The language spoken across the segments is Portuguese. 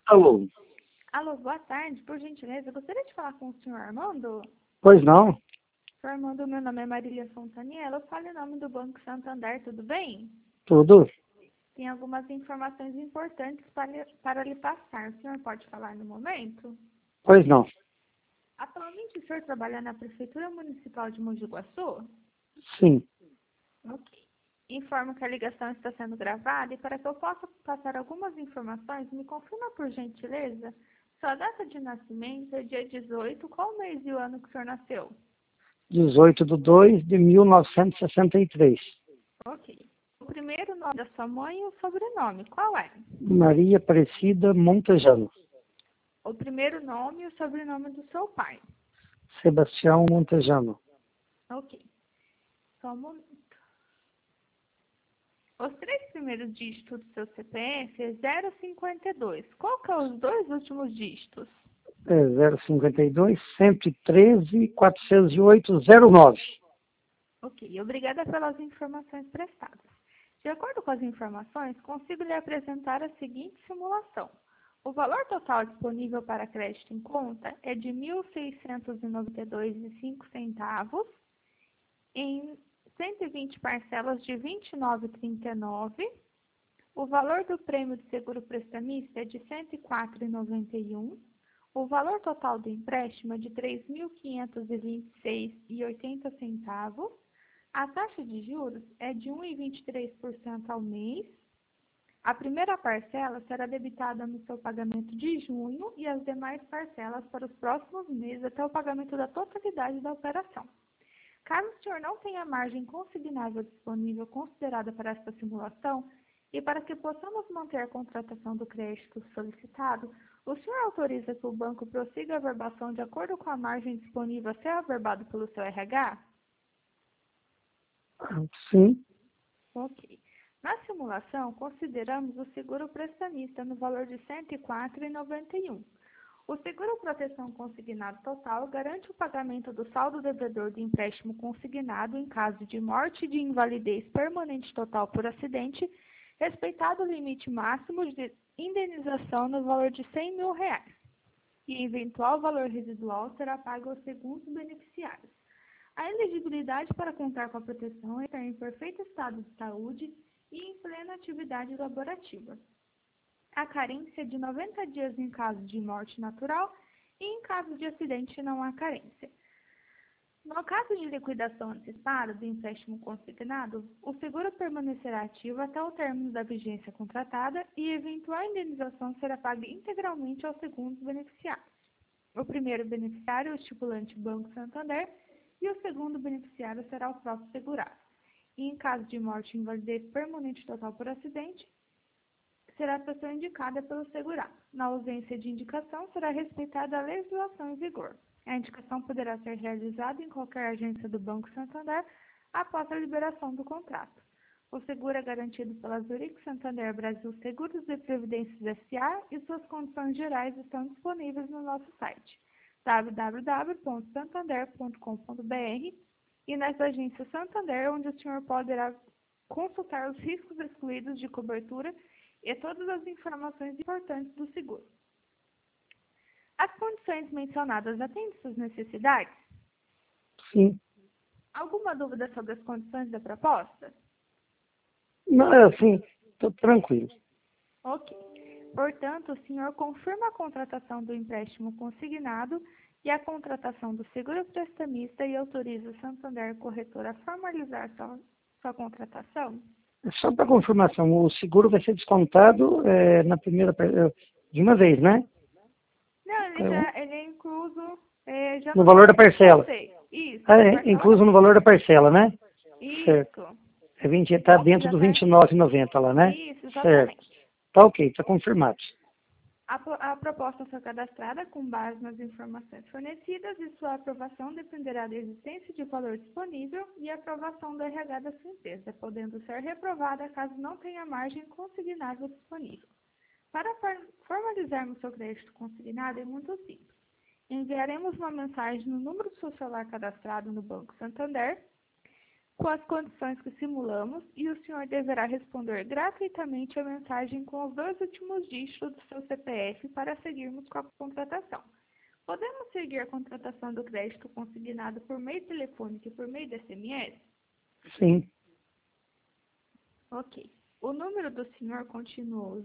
Alô? Alô, boa tarde. Por gentileza, eu gostaria de falar com o senhor Armando. Pois não? Senhor Armando, meu nome é Marília Fontaniela. Eu falo em nome do Banco Santander, tudo bem? Tudo? Tem algumas informações importantes para lhe passar. O senhor pode falar no momento? Pois não. Atualmente, o senhor trabalha na Prefeitura Municipal de Mogi Guaçu? Sim. Ok. Informo que a ligação está sendo gravada e para que eu possa passar algumas informações, me confirma por gentileza sua data de nascimento é dia 18, qual mês e o ano que o senhor nasceu? 18/2/1963. Ok. O primeiro nome da sua mãe e o sobrenome, qual é? Maria Aparecida Montejano. O primeiro nome e o sobrenome do seu pai. Sebastião Montejano. Ok. Só um momento. Os três primeiros dígitos do seu CPF é 052. Qual que são os dois últimos dígitos? 052 113 408 09. Ok, obrigada pelas informações prestadas. De acordo com as informações, consigo lhe apresentar a seguinte simulação. O valor total disponível para crédito em conta é de R$ 1.692,05 em 120 parcelas de R$ 29,39. O valor do prêmio de seguro prestamista é de R$ 104,91. O valor total do empréstimo é de R$ 3.526,80. A taxa de juros é de 1,23% ao mês. A primeira parcela será debitada no seu pagamento de junho e as demais parcelas para os próximos meses até o pagamento da totalidade da operação. Caso o senhor não tenha margem consignável disponível considerada para esta simulação, e para que possamos manter a contratação do crédito solicitado, o senhor autoriza que o banco prossiga a averbação de acordo com a margem disponível a ser averbado pelo seu RH? Sim. Ok. Na simulação, consideramos o seguro prestamista no valor de R$ 104,91. O seguro proteção consignado total garante o pagamento do saldo devedor do empréstimo consignado em caso de morte e de invalidez permanente total por acidente, respeitado o limite máximo de indenização no valor de R$ 100 mil. E eventual valor residual será pago aos segundos beneficiários. A elegibilidade para contar com a proteção é estar em perfeito estado de saúde e em plena atividade laborativa. A carência é de 90 dias em caso de morte natural e em caso de acidente não há carência. No caso de liquidação antecipada do empréstimo consignado, o seguro permanecerá ativo até o término da vigência contratada e eventual indenização será paga integralmente aos segundos beneficiários. O primeiro beneficiário é o estipulante Banco Santander e o segundo beneficiário será o próprio segurado. E em caso de morte e invalidez permanente total por acidente, será a pessoa indicada pelo segurado. Na ausência de indicação, será respeitada a legislação em vigor. A indicação poderá ser realizada em qualquer agência do Banco Santander após a liberação do contrato. O seguro é garantido pela Zurich Santander Brasil Seguros e Previdências S.A. e suas condições gerais estão disponíveis no nosso site www.santander.com.br e nessa agência Santander, onde o senhor poderá consultar os riscos excluídos de cobertura e todas as informações importantes do seguro. As condições mencionadas atendem suas necessidades? Sim. Alguma dúvida sobre as condições da proposta? Não, é assim, estou tranquilo. Ok. Portanto, o senhor confirma a contratação do empréstimo consignado e a contratação do seguro prestamista e autoriza o Santander Corretor a formalizar sua contratação? Só para confirmação, o seguro vai ser descontado na primeira de uma vez, né? Não, ele é incluso já No no valor da que eu parcela. passei. Isso, É incluso no valor da parcela, né? Certo. Isso. Está dentro Já do tá... 29,90 lá, né? Isso, Certo. exatamente. Tá ok, está confirmado. A proposta foi cadastrada com base nas informações fornecidas e sua aprovação dependerá da existência de valor disponível e aprovação do RH da sua empresa, podendo ser reprovada caso não tenha margem consignável disponível. Para formalizarmos seu crédito consignado é muito simples. Enviaremos uma mensagem no número do seu celular cadastrado no Banco Santander com as condições que simulamos e o senhor deverá responder gratuitamente a mensagem com os 2 últimos dígitos do seu CPF para seguirmos com a contratação. Podemos seguir a contratação do crédito consignado por meio telefônico e por meio de SMS? Sim. Ok. O número do senhor continuou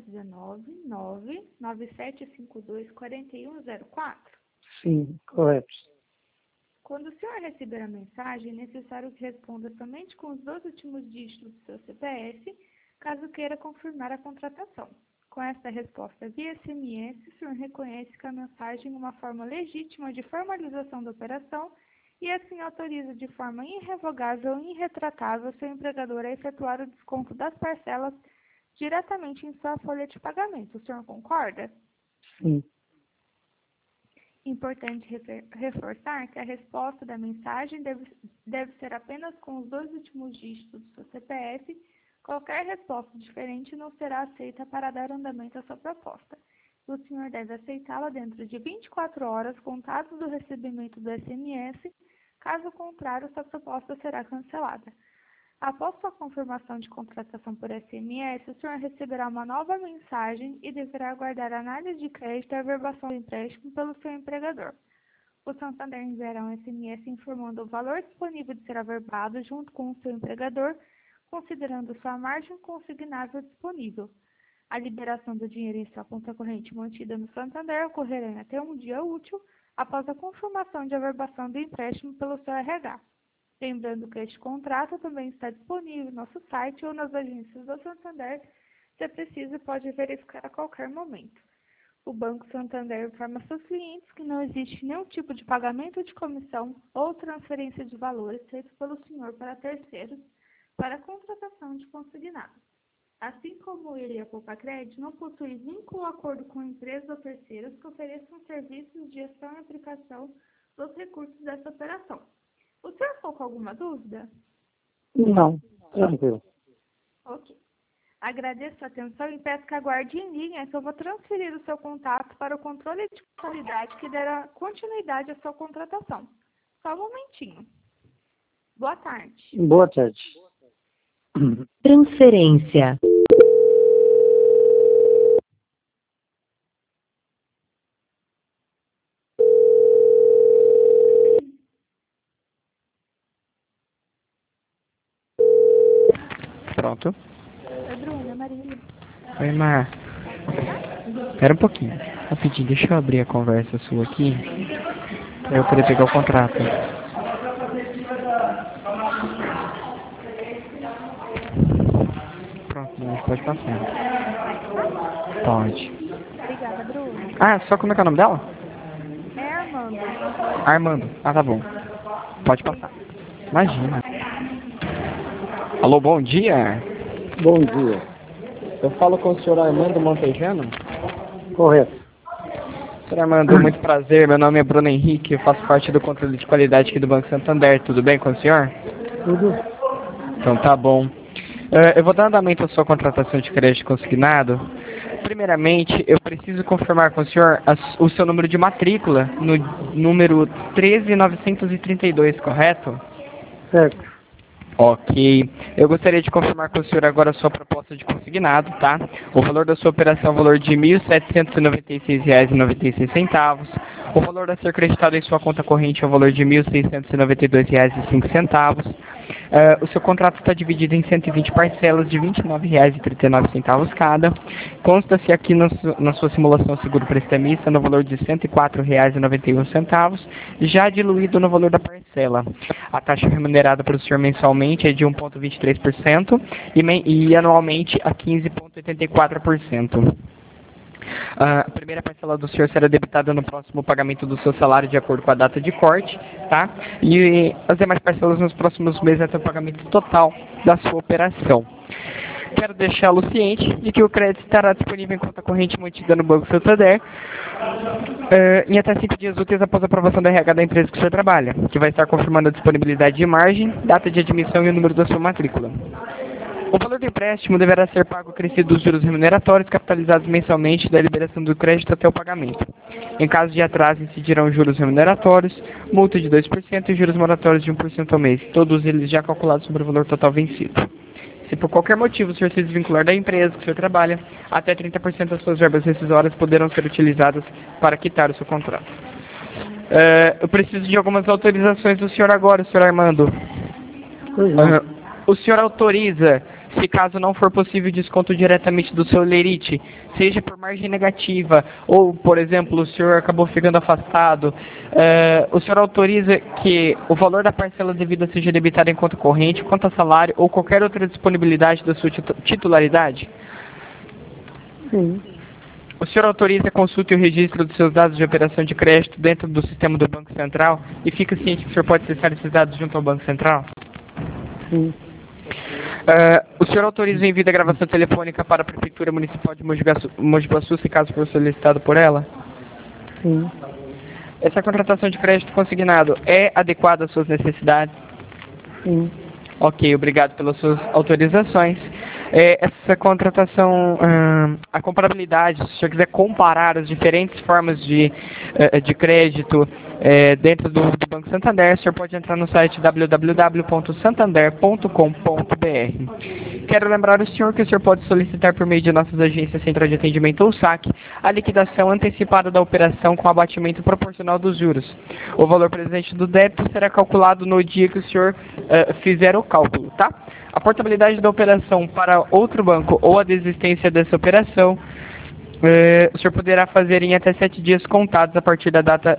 019-99752-4104? Sim, correto. Quando o senhor receber a mensagem, é necessário que responda somente com os 2 últimos dígitos do seu CPF, caso queira confirmar a contratação. Com esta resposta via SMS, o senhor reconhece que a mensagem é uma forma legítima de formalização da operação e assim autoriza de forma irrevogável e irretratável seu empregador a efetuar o desconto das parcelas diretamente em sua folha de pagamento. O senhor concorda? Sim. Importante reforçar que a resposta da mensagem deve ser apenas com os 2 últimos dígitos do seu CPF. Qualquer resposta diferente não será aceita para dar andamento à sua proposta. O senhor deve aceitá-la dentro de 24 horas contados do recebimento do SMS. Caso contrário, sua proposta será cancelada. Após sua confirmação de contratação por SMS, o senhor receberá uma nova mensagem e deverá aguardar a análise de crédito e averbação do empréstimo pelo seu empregador. O Santander enviará um SMS informando o valor disponível de ser averbado junto com o seu empregador, considerando sua margem consignável disponível. A liberação do dinheiro em sua conta corrente mantida no Santander ocorrerá em até um dia útil após a confirmação de averbação do empréstimo pelo seu RH. Lembrando que este contrato também está disponível no nosso site ou nas agências do Santander. Se preciso, pode verificar a qualquer momento. O Banco Santander informa seus clientes que não existe nenhum tipo de pagamento de comissão ou transferência de valores feito pelo senhor para terceiros para a contratação de consignado. Assim como o Iria Poupa Crédito não possui vínculo ou acordo com empresas ou terceiros que ofereçam serviços de gestão e aplicação dos recursos dessa operação. O senhor ficou com alguma dúvida? Não, tranquilo. Ok. Agradeço a atenção e peço que aguarde em linha que eu vou transferir o seu contato para o controle de qualidade que dará continuidade à sua contratação. Só um momentinho. Boa tarde. Boa tarde. Transferência. Pronto. Oi, Bruna, Marília. Oi, Mar. Espera um pouquinho. Rapidinho, deixa eu abrir a conversa sua aqui. Pra eu poder pegar o contrato. Pronto, a gente pode passar. Pode. Obrigada, Bruna. Ah, só como é que é o nome dela? É Armando. Armando. Ah, tá bom. Pode passar. Imagina. Alô, bom dia. Bom dia. Eu falo com o senhor Armando Montejano. Correto. Senhor Armando, muito prazer. Meu nome é Bruno Henrique. Eu faço parte do controle de qualidade aqui do Banco Santander. Tudo bem com o senhor? Tudo? Então tá bom. Eu vou dar andamento à sua contratação de crédito consignado. Primeiramente, eu preciso confirmar com o senhor o seu número de matrícula no número 13932, correto? Certo. Ok. Eu gostaria de confirmar com o senhor agora a sua proposta de consignado, tá? O valor da sua operação é o valor de R$ 1.796,96. O valor a ser creditado em sua conta corrente é o valor de R$ 1.692,05. O seu contrato está dividido em 120 parcelas de R$ 29,39 cada. Consta-se aqui na sua simulação seguro prestamista no valor de R$ 104,91, já diluído no valor da parcela. A taxa remunerada para o senhor mensalmente é de 1,23% e anualmente a 15,84%. A primeira parcela do senhor será debitada no próximo pagamento do seu salário de acordo com a data de corte, tá? E as demais parcelas nos próximos meses até o pagamento total da sua operação. Quero deixá-lo ciente de que o crédito estará disponível em conta corrente mantida no Banco Santander em até 5 dias úteis após a aprovação da RH da empresa que o senhor trabalha, que vai estar confirmando a disponibilidade de margem, data de admissão e o número da sua matrícula. O valor do empréstimo deverá ser pago acrescido dos juros remuneratórios capitalizados mensalmente da liberação do crédito até o pagamento. Em caso de atraso, incidirão juros remuneratórios, multa de 2% e juros moratórios de 1% ao mês, todos eles já calculados sobre o valor total vencido. Se por qualquer motivo o senhor se desvincular da empresa que o senhor trabalha, até 30% das suas verbas rescisórias poderão ser utilizadas para quitar o seu contrato. Eu preciso de algumas autorizações do senhor agora, senhor Armando. O senhor autoriza, se caso não for possível desconto diretamente do seu lerite, seja por margem negativa, ou, por exemplo, o senhor acabou ficando afastado, o senhor autoriza que o valor da parcela devida seja debitado em conta corrente, conta salário ou qualquer outra disponibilidade da sua titularidade? Sim. O senhor autoriza a consulta e o registro dos seus dados de operação de crédito dentro do sistema do Banco Central e fica ciente que o senhor pode acessar esses dados junto ao Banco Central? Sim. O senhor autoriza o envio da gravação telefônica para a Prefeitura Municipal de Mogi Guaçu, se caso for solicitado por ela? Sim. Essa contratação de crédito consignado é adequada às suas necessidades? Sim. Ok, obrigado pelas suas autorizações. Essa contratação, a comparabilidade, se o senhor quiser comparar as diferentes formas de crédito dentro do Banco Santander, o senhor pode entrar no site www.santander.com.br. Quero lembrar o senhor que o senhor pode solicitar por meio de nossas agências Central de Atendimento ou SAC a liquidação antecipada da operação com abatimento proporcional dos juros. O valor presente do débito será calculado no dia que o senhor fizer o cálculo, tá? A portabilidade da operação para outro banco ou a desistência dessa operação, o senhor poderá fazer em até 7 dias contados a partir da data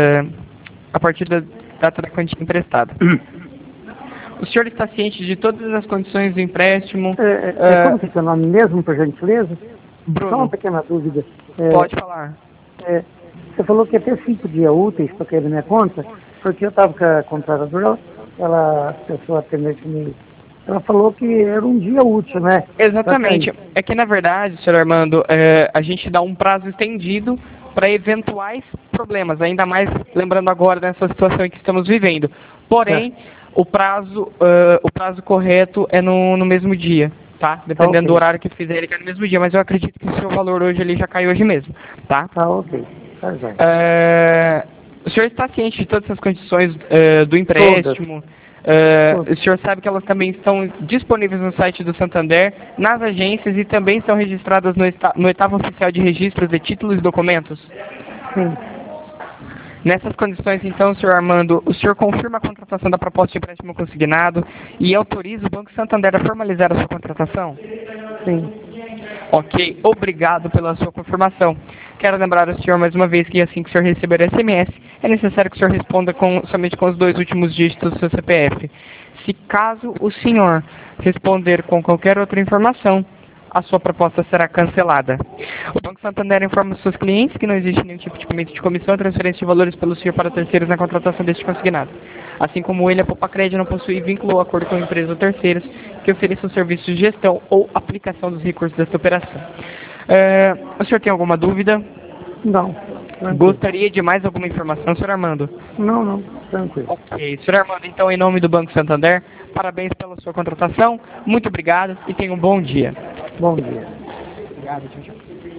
da quantia emprestada. O senhor está ciente de todas as condições do empréstimo? Como que é seu nome mesmo, por gentileza? Bruno. Só uma pequena dúvida. Pode falar. Você falou que ia ter 5 dias úteis para cair na minha conta, porque eu estava com a contratadora, a pessoa atendente me... Ela falou que era um dia útil, né? Exatamente. É que, na verdade, senhor Armando, a gente dá um prazo estendido para eventuais problemas, ainda mais lembrando agora dessa situação em que estamos vivendo. Porém, o prazo correto é no mesmo dia, tá? Dependendo do horário que fizer, ele cai no mesmo dia, mas eu acredito que o seu valor hoje ele já caiu hoje mesmo, tá? Ok. Tá bem. O senhor está ciente de todas essas condições do empréstimo? O senhor sabe que elas também estão disponíveis no site do Santander, nas agências e também estão registradas no Oitavo Oficial de Registros de Títulos e Documentos? Sim. Nessas condições, então, senhor Armando, o senhor confirma a contratação da proposta de empréstimo consignado e autoriza o Banco Santander a formalizar a sua contratação? Sim. Ok, obrigado pela sua confirmação. Quero lembrar ao senhor mais uma vez que assim que o senhor receber o SMS, é necessário que o senhor responda somente com os 2 últimos dígitos do seu CPF. Se caso o senhor responder com qualquer outra informação, a sua proposta será cancelada. O Banco Santander informa os seus clientes que não existe nenhum tipo de pagamento de comissão ou transferência de valores pelo senhor para terceiros na contratação deste consignado. Assim como ele, a Popacred não possui vínculo ou acordo com empresas ou terceiros que ofereçam serviços de gestão ou aplicação dos recursos desta operação. O senhor tem alguma dúvida? Não. Tranquilo. Gostaria de mais alguma informação, senhor Armando? Não. Tranquilo. Ok. Senhor Armando, então, em nome do Banco Santander, parabéns pela sua contratação. Muito obrigado e tenha um bom dia. Bom dia. Obrigado, tchau.